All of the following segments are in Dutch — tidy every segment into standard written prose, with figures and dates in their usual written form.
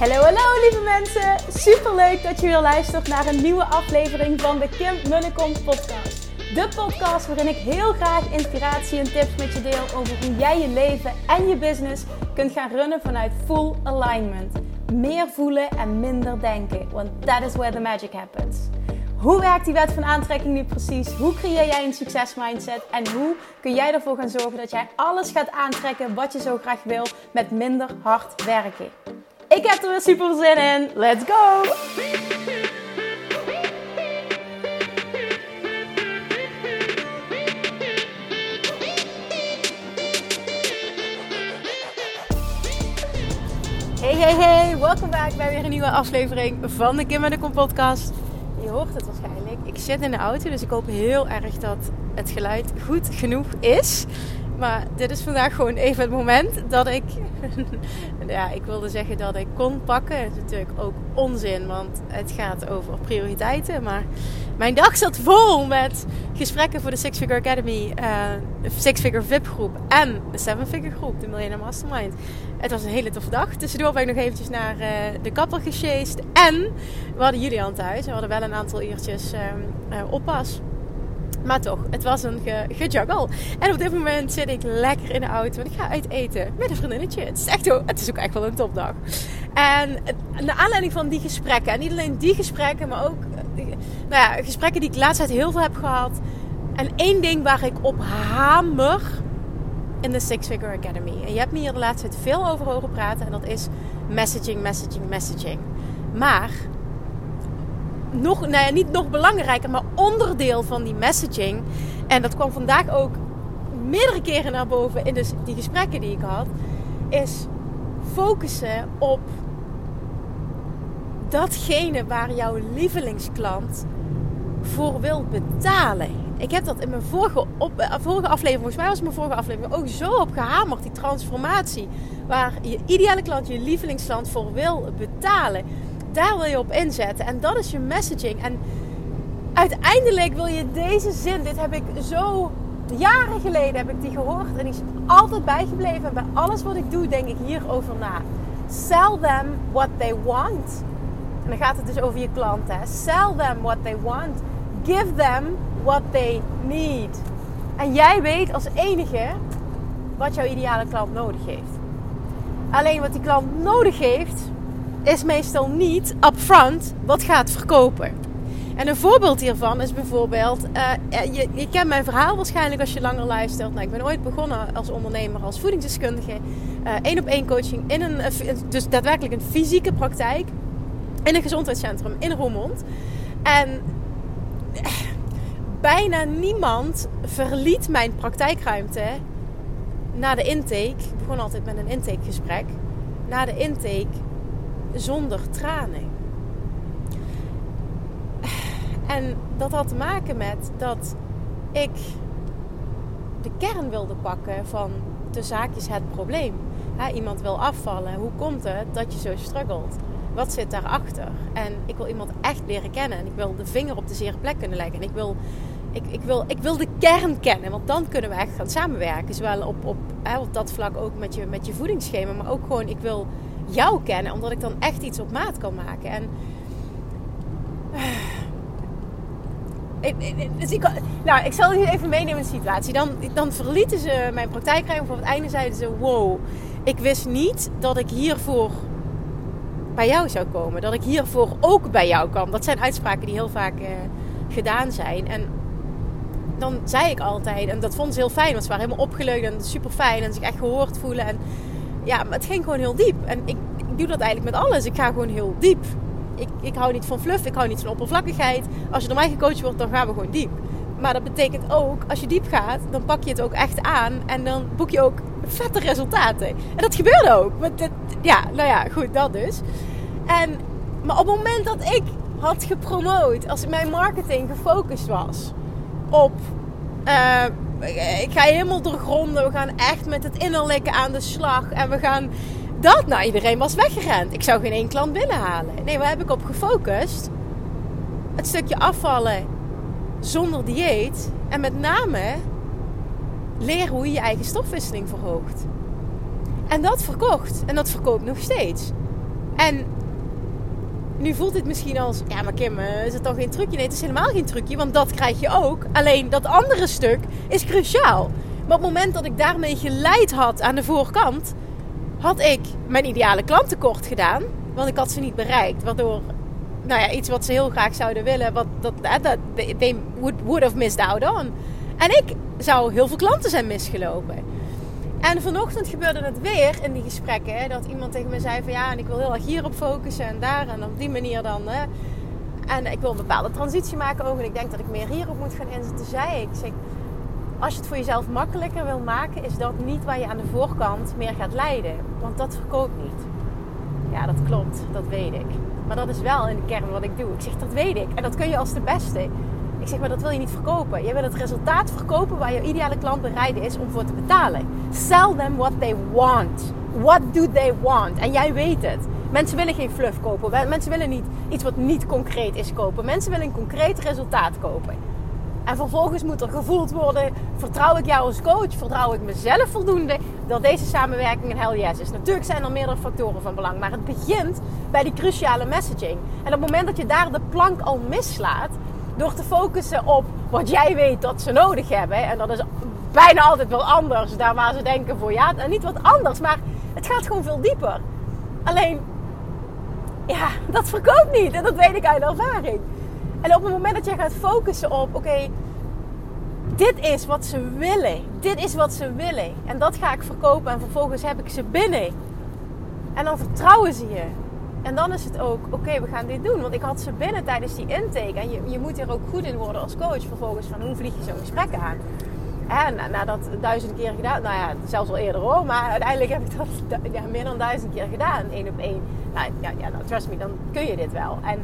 Hallo lieve mensen, superleuk dat je weer luistert naar een nieuwe aflevering van de Kim Munnekom podcast. De podcast waarin ik heel graag inspiratie en tips met je deel over hoe jij je leven en je business kunt gaan runnen vanuit full alignment. Meer voelen en minder denken, want that is where the magic happens. Hoe werkt die wet van aantrekking nu precies? Hoe creëer jij een succesmindset? En hoe kun jij ervoor gaan zorgen dat jij alles gaat aantrekken wat je zo graag wil met minder hard werken? Ik heb er weer super zin in. Let's go! Hey, welkom back bij weer een nieuwe aflevering van de Kim Munnekom podcast. Je hoort het waarschijnlijk. Ik zit in de auto, dus ik hoop heel erg dat het geluid goed genoeg is. Maar dit is vandaag gewoon even het moment dat ik... ik wilde zeggen dat ik kon pakken. Dat is natuurlijk ook onzin, want het gaat over prioriteiten. Maar mijn dag zat vol met gesprekken voor de Six Figure Academy, Six Figure VIP groep en de Seven Figure groep, de Millionaire Mastermind. Het was een hele toffe dag. Tussendoor ben ik nog eventjes naar de kapper gesjeest. En we hadden Julian thuis. We hadden wel een aantal uurtjes oppas. Maar toch, het was een gejuggle. En op dit moment zit ik lekker in de auto. En ik ga uit eten met een vriendinnetje. Het is ook echt wel een topdag. En naar aanleiding van die gesprekken. En niet alleen die gesprekken, maar ook gesprekken die ik de laatste tijd heel veel heb gehad. En één ding waar ik op hamer in de Six Figure Academy. En je hebt me hier de laatste tijd veel over horen praten. En dat is messaging. Maar... niet nog belangrijker, maar onderdeel van die messaging. En dat kwam vandaag ook meerdere keren naar boven in die gesprekken die ik had. Is focussen op datgene waar jouw lievelingsklant voor wil betalen. Ik heb dat in mijn vorige aflevering, volgens mij was mijn vorige aflevering ook zo op gehamerd. Die transformatie waar je ideale klant, je lievelingsklant voor wil betalen. Daar wil je op inzetten. En dat is je messaging. En uiteindelijk wil je deze zin. Dit heb ik zo jaren geleden heb ik die gehoord. En die is altijd bijgebleven. En bij alles wat ik doe denk ik hierover na. Sell them what they want. En dan gaat het dus over je klant. Hè? Sell them what they want. Give them what they need. En jij weet als enige wat jouw ideale klant nodig heeft. Alleen wat die klant nodig heeft... is meestal niet upfront wat gaat verkopen. En een voorbeeld hiervan is bijvoorbeeld... je kent mijn verhaal waarschijnlijk als je langer luistert. Nou, ik ben ooit begonnen als ondernemer, als voedingsdeskundige. 1-op-1 coaching dus daadwerkelijk een fysieke praktijk. In een gezondheidscentrum in Roermond. En bijna niemand verliet mijn praktijkruimte na de intake. Ik begon altijd met een intakegesprek. Na de intake... zonder tranen. En dat had te maken met dat ik de kern wilde pakken van de zaakjes het probleem. Iemand wil afvallen. Hoe komt het dat je zo struggelt? Wat zit daarachter? En ik wil iemand echt leren kennen. En ik wil de vinger op de zere plek kunnen leggen. En ik wil de kern kennen. Want dan kunnen we echt gaan samenwerken. Zowel op dat vlak ook met je voedingsschema. Maar ook gewoon, ik wil jou kennen, omdat ik dan echt iets op maat kan maken. En ik zal je even meenemen in de situatie. Dan verlieten ze mijn praktijkruimte. Op het einde zeiden ze: wow, ik wist niet dat ik hiervoor bij jou zou komen. Dat ik hiervoor ook bij jou kwam. Dat zijn uitspraken die heel vaak gedaan zijn. En dan zei ik altijd, en dat vond ze heel fijn, want ze waren helemaal opgeleid en super fijn en zich echt gehoord voelen. En ja, maar het ging gewoon heel diep. En ik doe dat eigenlijk met alles. Ik ga gewoon heel diep. Ik hou niet van fluff. Ik hou niet van oppervlakkigheid. Als je door mij gecoacht wordt, dan gaan we gewoon diep. Maar dat betekent ook, als je diep gaat, dan pak je het ook echt aan. En dan boek je ook vette resultaten. En dat gebeurde ook. Goed, dat dus. Maar op het moment dat ik had gepromoot, als mijn marketing gefocust was op... ik ga helemaal doorgronden. We gaan echt met het innerlijke aan de slag. En we gaan dat. Nou, iedereen was weggerend. Ik zou geen één klant binnenhalen. Nee, waar heb ik op gefocust? Het stukje afvallen zonder dieet. En met name leren hoe je je eigen stofwisseling verhoogt. En dat verkocht. En dat verkoopt nog steeds. En nu voelt dit misschien als, ja maar Kim, is het dan geen trucje? Nee, het is helemaal geen trucje, want dat krijg je ook. Alleen dat andere stuk is cruciaal. Maar op het moment dat ik daarmee geleid had aan de voorkant, had ik mijn ideale klant tekort gedaan. Want ik had ze niet bereikt. Waardoor, iets wat ze heel graag zouden willen, they would have missed out on. En ik zou heel veel klanten zijn misgelopen. En vanochtend gebeurde het weer in die gesprekken. Dat iemand tegen me zei van ja, en ik wil heel erg hierop focussen en daar. En op die manier dan. En ik wil een bepaalde transitie maken ook. En ik denk dat ik meer hierop moet gaan inzetten. Zei ik. Als je het voor jezelf makkelijker wil maken, is dat niet waar je aan de voorkant meer gaat leiden. Want dat verkoopt niet. Ja, dat klopt. Dat weet ik. Maar dat is wel in de kern wat ik doe. Ik zeg, dat weet ik. En dat kun je als de beste. Ik zeg, maar dat wil je niet verkopen. Je wil het resultaat verkopen waar je ideale klant bereid is om voor te betalen. Sell them what they want. What do they want? En jij weet het. Mensen willen geen fluff kopen. Mensen willen niet iets wat niet concreet is kopen. Mensen willen een concreet resultaat kopen. En vervolgens moet er gevoeld worden, vertrouw ik jou als coach, vertrouw ik mezelf voldoende dat deze samenwerking een hell yes is. Natuurlijk zijn er meerdere factoren van belang, maar het begint bij die cruciale messaging. En op het moment dat je daar de plank al mislaat, door te focussen op wat jij weet dat ze nodig hebben, en dat is bijna altijd wel anders, daar waar ze denken voor ja, en niet wat anders, maar het gaat gewoon veel dieper. Alleen, ja, dat verkoopt niet en dat weet ik uit ervaring. En op het moment dat jij gaat focussen op, oké, dit is wat ze willen. Dit is wat ze willen. En dat ga ik verkopen en vervolgens heb ik ze binnen. En dan vertrouwen ze je. En dan is het ook, oké, we gaan dit doen. Want ik had ze binnen tijdens die intake. En je moet hier ook goed in worden als coach. Vervolgens van, hoe vlieg je zo'n gesprek aan? En nadat 1000 keer gedaan, nou ja, zelfs al eerder hoor. Maar uiteindelijk heb ik dat meer dan 1000 keer gedaan. 1 op 1. Nou, trust me, dan kun je dit wel. En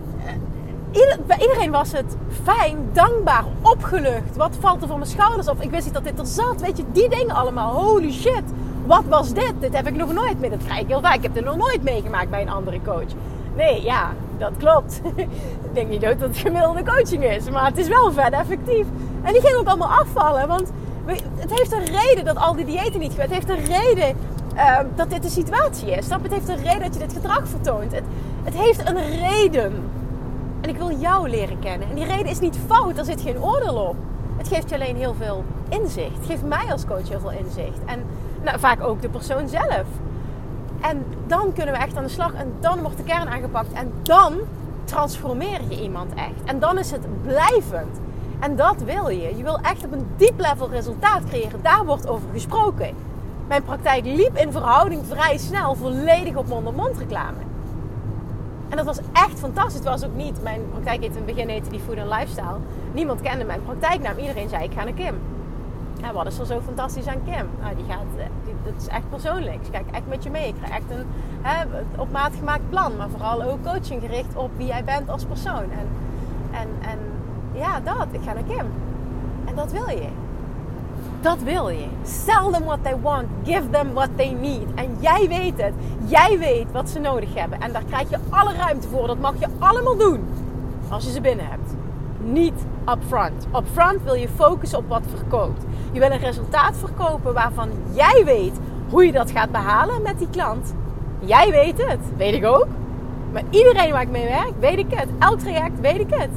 bij iedereen was het fijn, dankbaar, opgelucht. Wat valt er van mijn schouders af? Ik wist niet dat dit er zat. Weet je, die dingen allemaal. Holy shit. Wat was dit? Dit heb ik nog nooit mee. Dat krijg ik heel vaak. Ik heb dit nog nooit meegemaakt bij een andere coach. Nee, ja, dat klopt. Ik denk niet dat het gemiddelde coaching is. Maar het is wel vet effectief. En die ging ook allemaal afvallen. Want het heeft een reden dat al die diëten niet gebeurt. Het heeft een reden dat dit de situatie is. Snap? Het heeft een reden dat je dit gedrag vertoont. Het heeft een reden. En ik wil jou leren kennen. En die reden is niet fout. Er zit geen oordeel op. Het geeft je alleen heel veel inzicht. Het geeft mij als coach heel veel inzicht. En vaak ook de persoon zelf. En dan kunnen we echt aan de slag. En dan wordt de kern aangepakt. En dan transformeer je iemand echt. En dan is het blijvend. En dat wil je. Je wil echt op een diep level resultaat creëren. Daar wordt over gesproken. Mijn praktijk liep in verhouding vrij snel volledig op mond-op-mond reclame. En dat was echt fantastisch. Het was ook niet, mijn praktijk in het begin heette die Food & Lifestyle. Niemand kende mijn praktijknaam. Iedereen zei, ik ga naar Kim. Ja, wat is er zo fantastisch aan Kim? Nou, dat is echt persoonlijk. Ze kijkt echt met je mee. Ik krijg echt een op maat gemaakt plan. Maar vooral ook coaching gericht op wie jij bent als persoon. En ja, dat. Ik ga naar Kim. En dat wil je. Dat wil je. Sell them what they want. Give them what they need. En jij weet het. Jij weet wat ze nodig hebben. En daar krijg je alle ruimte voor. Dat mag je allemaal doen. Als je ze binnen hebt. Niet upfront. Upfront wil je focussen op wat verkoopt. Je wil een resultaat verkopen waarvan jij weet hoe je dat gaat behalen met die klant. Jij weet het. Weet ik ook. Maar iedereen waar ik mee werk, weet ik het. Elk traject, weet ik het.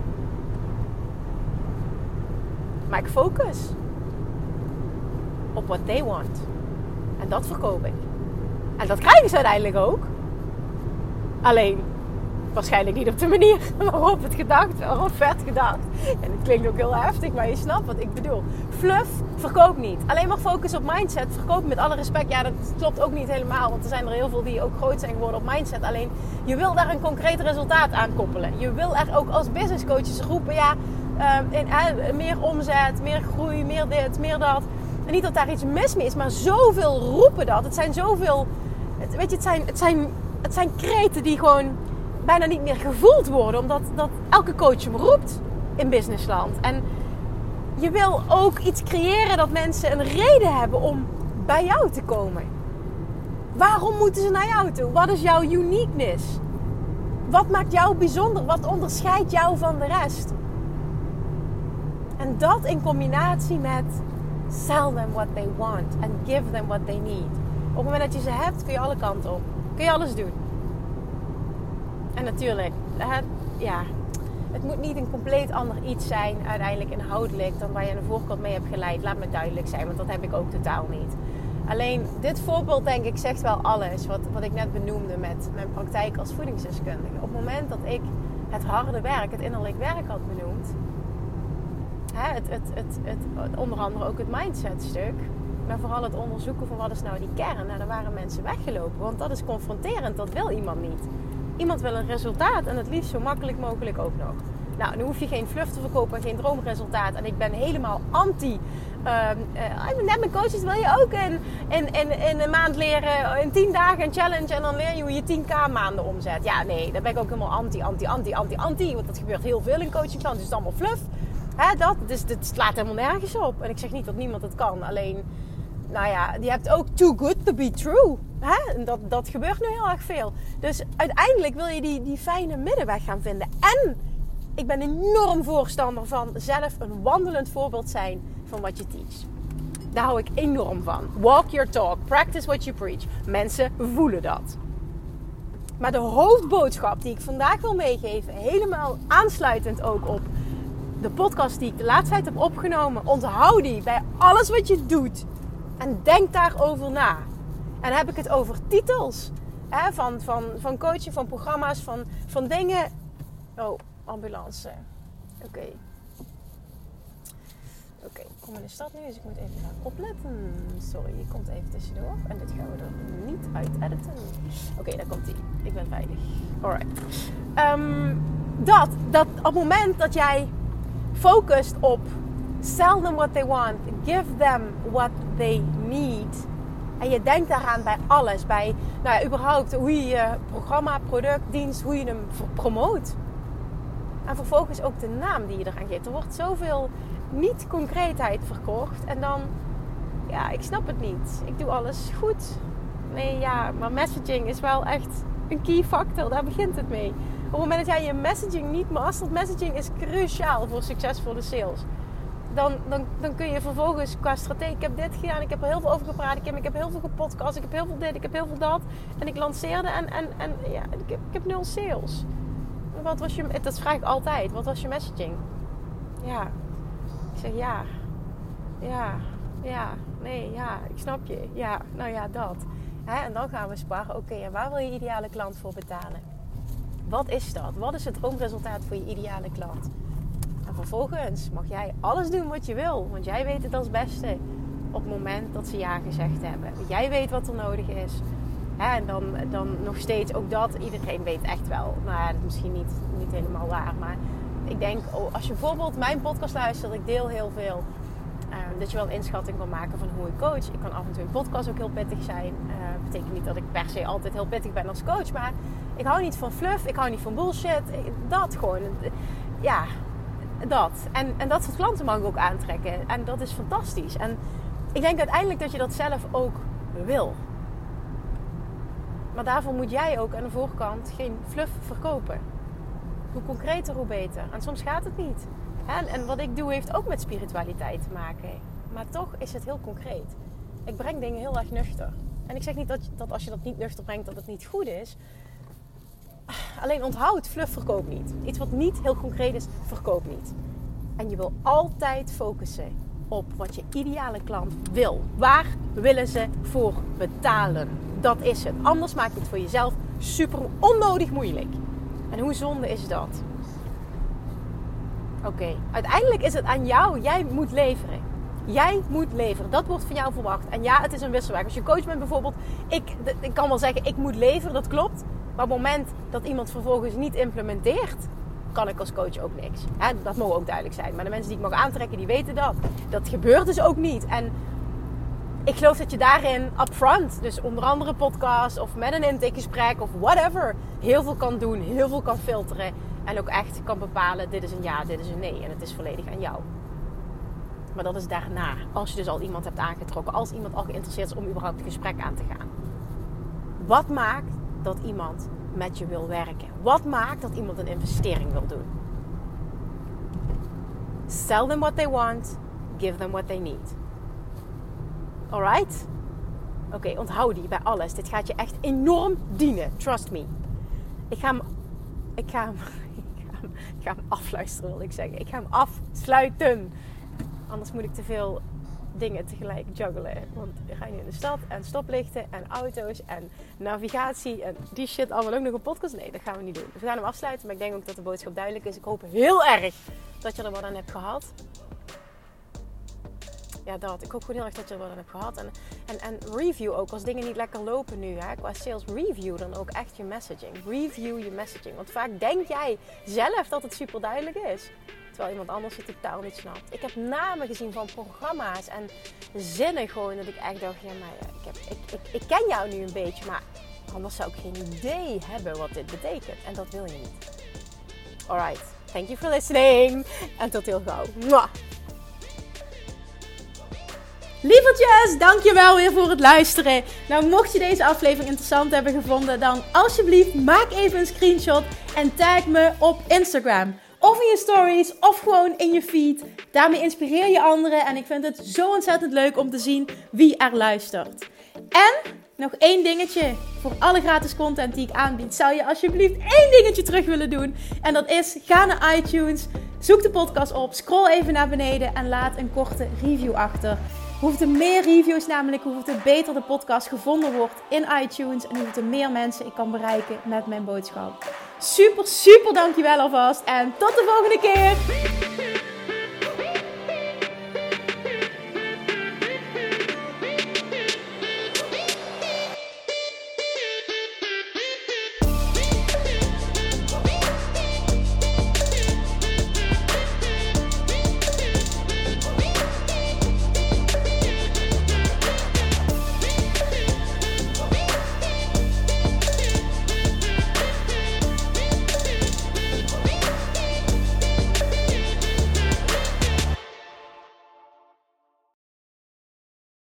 Maar ik focus op what they want. En dat verkoop ik. En dat krijgen ze uiteindelijk ook. Alleen, waarschijnlijk niet op de manier waarop werd gedacht. En het klinkt ook heel heftig, maar je snapt wat ik bedoel. Fluff verkoopt niet. Alleen maar focus op mindset verkoopt met alle respect. Ja, dat klopt ook niet helemaal. Want er zijn er heel veel die ook groot zijn geworden op mindset. Alleen, je wil daar een concreet resultaat aan koppelen. Je wil er ook als business coaches roepen, ja, meer omzet, meer groei, meer dit, meer dat. En niet dat daar iets mis mee is, maar zoveel roepen dat. Het zijn zoveel, weet je, het zijn kreten die gewoon bijna niet meer gevoeld worden. Omdat elke coach hem roept in businessland. En je wil ook iets creëren dat mensen een reden hebben om bij jou te komen. Waarom moeten ze naar jou toe? Wat is jouw uniqueness? Wat maakt jou bijzonder? Wat onderscheidt jou van de rest? En dat in combinatie met sell them what they want and give them what they need. Op het moment dat je ze hebt, kun je alle kanten op. Kun je alles doen. En natuurlijk, het moet niet een compleet ander iets zijn, uiteindelijk inhoudelijk, dan waar je aan de voorkant mee hebt geleid. Laat me duidelijk zijn, want dat heb ik ook totaal niet. Alleen dit voorbeeld, denk ik, zegt wel alles wat ik net benoemde met mijn praktijk als voedingsdeskundige. Op het moment dat ik het harde werk, het innerlijk werk had benoemd, onder andere ook het mindsetstuk, maar vooral het onderzoeken van wat is nou die kern. Nou, dan waren mensen weggelopen, want dat is confronterend, dat wil iemand niet. Iemand wil een resultaat en het liefst zo makkelijk mogelijk ook nog. Nou, nu hoef je geen fluff te verkopen en geen droomresultaat. En ik ben helemaal anti. Net mijn coaches wil je ook in een maand leren, in 10 dagen een challenge en dan leer je hoe je 10k maanden omzet. Ja, nee, daar ben ik ook helemaal anti. Want dat gebeurt heel veel in coachingland, dus het is allemaal fluff. Dus dit slaat helemaal nergens op. En ik zeg niet dat niemand het kan, alleen, nou ja, je hebt ook too good to be true. En dat gebeurt nu heel erg veel. Dus uiteindelijk wil je die fijne middenweg gaan vinden. En ik ben enorm voorstander van zelf een wandelend voorbeeld zijn van wat je teacht. Daar hou ik enorm van. Walk your talk. Practice what you preach. Mensen voelen dat. Maar de hoofdboodschap die ik vandaag wil meegeven, helemaal aansluitend ook op de podcast die ik de laatste tijd heb opgenomen. Onthoud die bij alles wat je doet. En denk daarover na. En dan heb ik het over titels. Van coachen, van programma's, van dingen. Oh, ambulance. Oké, ik kom in de stad nu, dus ik moet even gaan opletten. Sorry, je komt even tussendoor. En dit gaan we er niet uit editen. Oké, daar komt ie. Ik ben veilig. Alright. Dat op het moment dat jij focust op sell them what they want, give them what they need. En je denkt daaraan bij alles. Bij überhaupt hoe je je programma, product, dienst, hoe je hem promoot. En vervolgens ook de naam die je eraan geeft. Er wordt zoveel niet-concreetheid verkocht. En dan, ik snap het niet. Ik doe alles goed. Nee, maar messaging is wel echt een key factor. Daar begint het mee. Op het moment dat jij je messaging niet mastert, messaging is cruciaal voor succesvolle sales. Dan kun je vervolgens qua strategie, ik heb dit gedaan, ik heb er heel veel over gepraat, ik heb heel veel gepodcast, ik heb heel veel dit, ik heb heel veel dat. En ik lanceerde en ik heb 0 sales. Wat was je, dat vraag ik altijd, wat was je messaging? Ja, ik zeg ik snap je. Ja, nou ja, dat. En dan gaan we sparen. Oké, en waar wil je ideale klant voor betalen? Wat is dat? Wat is het droomresultaat voor je ideale klant? En vervolgens mag jij alles doen wat je wil. Want jij weet het als beste op het moment dat ze ja gezegd hebben. Jij weet wat er nodig is. En dan nog steeds ook dat. Iedereen weet echt wel. Nou ja, dat is misschien niet helemaal waar. Maar ik denk, als je bijvoorbeeld mijn podcast luistert. Ik deel heel veel. Dat je wel een inschatting kan maken van hoe ik coach. Ik kan af en toe in podcast ook heel pittig zijn. Dat betekent niet dat ik per se altijd heel pittig ben als coach. Maar ik hou niet van fluff. Ik hou niet van bullshit. Dat gewoon. Ja, dat. En dat soort klanten mag ik ook aantrekken. En dat is fantastisch. En ik denk uiteindelijk dat je dat zelf ook wil. Maar daarvoor moet jij ook aan de voorkant geen fluff verkopen. Hoe concreter, hoe beter. En soms gaat het niet. En wat ik doe heeft ook met spiritualiteit te maken. Maar toch is het heel concreet. Ik breng dingen heel erg nuchter. En ik zeg niet dat als je dat niet nuchter brengt, dat het niet goed is. Alleen onthoud, fluff verkoopt niet. Iets wat niet heel concreet is, verkoopt niet. En je wil altijd focussen op wat je ideale klant wil. Waar willen ze voor betalen? Dat is het. Anders maak je het voor jezelf super onnodig moeilijk. En hoe zonde is dat? Oké, uiteindelijk is het aan jou. Jij moet leveren. Jij moet leveren. Dat wordt van jou verwacht. En ja, het is een wisselwerk. Als je coach bent bijvoorbeeld. Ik kan wel zeggen, ik moet leveren. Dat klopt. Maar op het moment dat iemand vervolgens niet implementeert, kan ik als coach ook niks. Dat mag ook duidelijk zijn. Maar de mensen die ik mag aantrekken, die weten dat. Dat gebeurt dus ook niet. En ik geloof dat je daarin upfront, dus onder andere podcast of met een intakegesprek of whatever, heel veel kan doen, heel veel kan filteren. En ook echt kan bepalen, dit is een ja, dit is een nee. En het is volledig aan jou. Maar dat is daarna. Als je dus al iemand hebt aangetrokken. Als iemand al geïnteresseerd is om überhaupt het gesprek aan te gaan. Wat maakt dat iemand met je wil werken? Wat maakt dat iemand een investering wil doen? Sell them what they want. Give them what they need. Alright? Oké, onthoud die bij alles. Dit gaat je echt enorm dienen. Trust me. Ik ga hem Ik ga hem afluisteren, wil ik zeggen. Ik ga hem afsluiten. Anders moet ik te veel dingen tegelijk juggelen. Want we gaan nu in de stad en stoplichten en auto's en navigatie en die shit allemaal ook nog een podcast. Nee, dat gaan we niet doen. Dus we gaan hem afsluiten, maar ik denk ook dat de boodschap duidelijk is. Ik hoop heel erg dat je er wat aan hebt gehad. Ja, dat. Ik hoop gewoon heel erg dat je er wat aan hebt gehad. En review ook. Als dingen niet lekker lopen nu, hè, qua sales, review dan ook echt je messaging. Review je messaging. Want vaak denk jij zelf dat het super duidelijk is. Terwijl iemand anders het totaal niet snapt. Ik heb namen gezien van programma's en zinnen gewoon dat ik echt dacht, ja, maar ik ken jou nu een beetje, maar anders zou ik geen idee hebben wat dit betekent. En dat wil je niet. Alright, thank you for listening. En tot heel gauw. Mwah. Lievertjes, dankjewel weer voor het luisteren. Nou, mocht je deze aflevering interessant hebben gevonden, dan alsjeblieft maak even een screenshot en tag me op Instagram. Of in je stories, of gewoon in je feed. Daarmee inspireer je anderen en ik vind het zo ontzettend leuk om te zien wie er luistert. En nog één dingetje. Voor alle gratis content die ik aanbied, zou je alsjeblieft één dingetje terug willen doen. En dat is, ga naar iTunes, zoek de podcast op, scroll even naar beneden en laat een korte review achter. Hoeveel meer reviews namelijk, hoeveel beter de podcast gevonden wordt in iTunes. En hoeveel meer mensen ik kan bereiken met mijn boodschap. Super, super dankjewel alvast. En tot de volgende keer.